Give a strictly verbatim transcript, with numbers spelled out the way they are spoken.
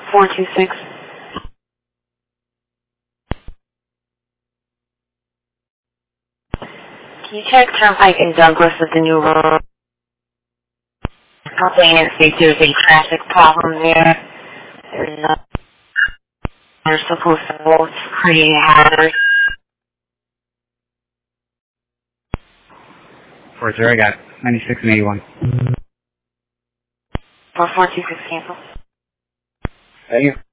four two six. Can you check Turnpike in Douglas at the new road? Complainant states there's a traffic problem there. There's no, they're supposed to both create a hazard. four zero, I got ninety-six and eighty-one. four four two six cancel. Thank you.